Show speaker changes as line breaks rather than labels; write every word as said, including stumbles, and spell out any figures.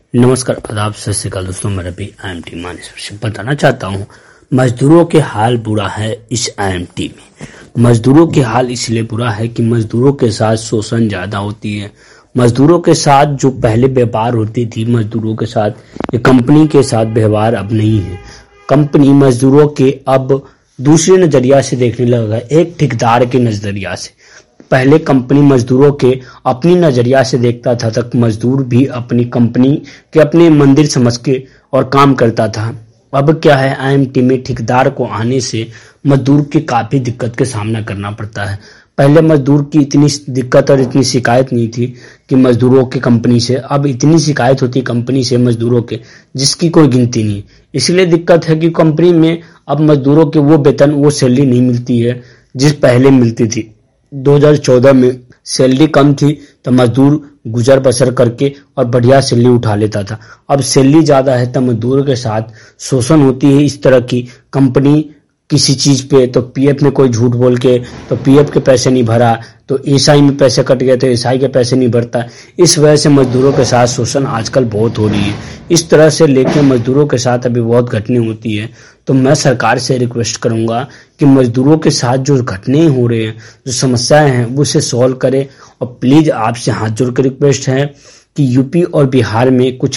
नमस्कार, आदाब, सत श्री अकाल दोस्तों। मैं Ravi I M T Manesar बताना चाहता हूँ, मजदूरों के हाल बुरा है इस आई एम टी में। मजदूरों के हाल इसलिए बुरा है कि मजदूरों के साथ शोषण ज़्यादा होती है। मजदूरों के साथ जो पहले व्यवहार होती थी मजदूरों के साथ, ये कंपनी के साथ व्यवहार अब नहीं है। कंपनी मजदूरों के अब दूसरे नज़रिया से देखने लगा है, एक ठेकेदार के नज़रिया से। पहले कंपनी मजदूरों के अपनी नज़रिया से देखता था, तक मजदूर भी अपनी कंपनी के अपने मंदिर समझ के और काम करता था। अब क्या है, आई एम टी में ठेकेदार को आने से मजदूर की काफ़ी दिक्कत के सामना करना पड़ता है। पहले मजदूर की इतनी दिक्कत और इतनी शिकायत नहीं थी कि मजदूरों की कंपनी से, अब इतनी शिकायत होती कंपनी से मजदूरों के जिसकी कोई गिनती नहीं। इसलिए दिक्कत है कि कंपनी में अब मजदूरों के वो वेतन, वो सैलरी नहीं मिलती है जिस पहले मिलती थी। दो हज़ार चौदह में सैलरी कम थी तो मजदूर गुजर बसर करके और बढ़िया सैलरी उठा लेता था। अब सैलरी ज़्यादा है तो मजदूर के साथ शोषण होती है। इस तरह की कंपनी किसी चीज़ पे तो पीएफ में कोई झूठ बोल के तो पीएफ के पैसे नहीं भरा, तो एसआई में पैसे कट गए तो एसआई के पैसे नहीं भरता। इस वजह से मजदूरों के साथ शोषण आजकल बहुत हो रही है। इस तरह से लेके मजदूरों के साथ अभी बहुत घटनाएं होती है। तो मैं सरकार से रिक्वेस्ट करूंगा कि मजदूरों के साथ जो घटनाएं हो रहे हैं, जो समस्याएं हैं, वो उसे सॉल्व करें। और प्लीज़ आपसे हाथ जोड़ कर रिक्वेस्ट है कि यूपी और बिहार में कुछ